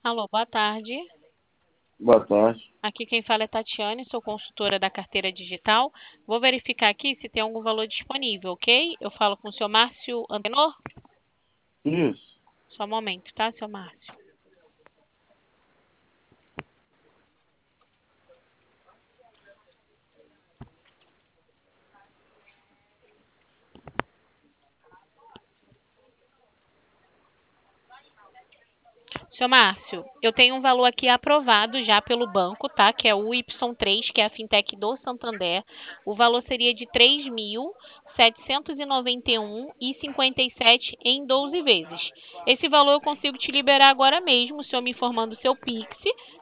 Alô, boa tarde. Boa tarde. Aqui quem fala é Tatiane, sou consultora da carteira digital. Vou verificar aqui se tem algum valor disponível, ok? Eu falo com o seu Márcio Antenor? Isso. Só um momento, tá, seu Márcio? Seu Márcio, eu tenho um valor aqui aprovado já pelo banco, tá? Que é o Y3, que é a fintech do Santander. O valor seria de 3.791,57 em 12 vezes. Esse valor eu consigo te liberar agora mesmo, o senhor me informando o seu Pix,